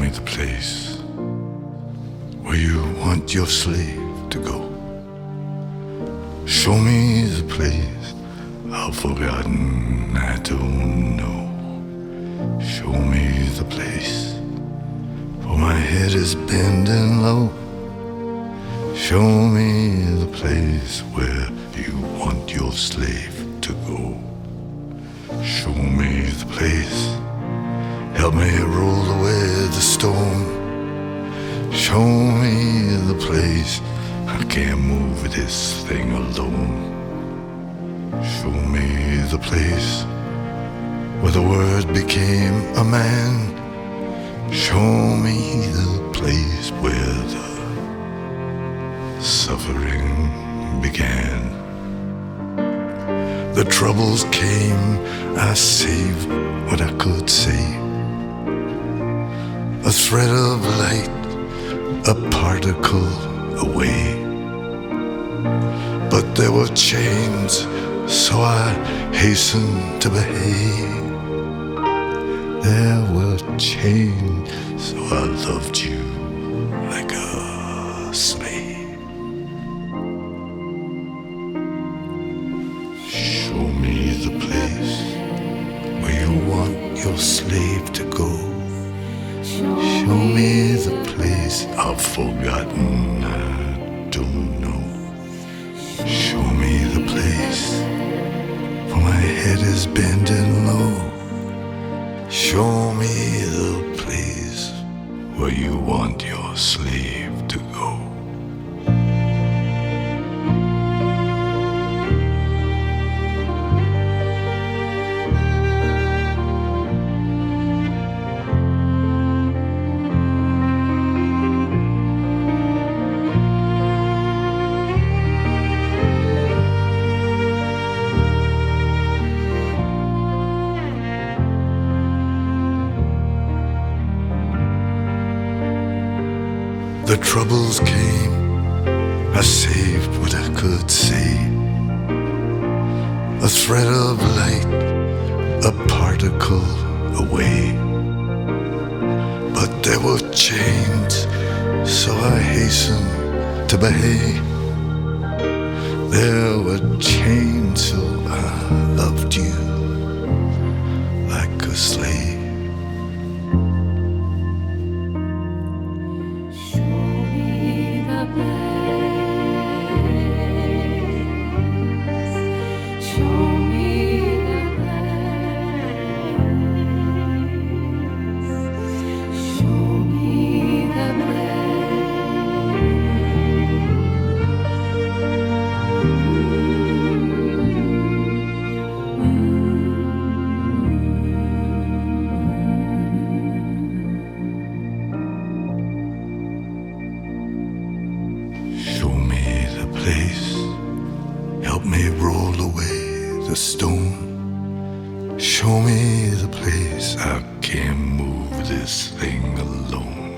me the place where you want your slave to go. Show me the place I've forgotten, I don't know. Show me the place, for my head is bending low. Show me the place where you want your slave to go. Show me the place, help me roll away the stone. Show me the place, I can't move this thing alone. Show me the place where the word became a man. Show me the place where the suffering began. The troubles came, I saved what I could save. A thread of light, a particle away. But there were chains, so I hastened to behave. There were chains, so I loved you like a slave. Show me the place where you want your slave to go. Show me the place I've forgotten, I don't know. Show me the place, for my head is bending low. Show me the place where you want your slave to go. The troubles came, I saved what I could save. A thread of light, a particle away. But there were chains, so I hastened to behave. There were chains, so I loved you like a slave. Help me roll away the stone. Show me the place, I can't move this thing alone.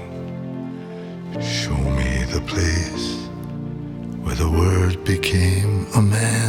Show me the place where the word became a man.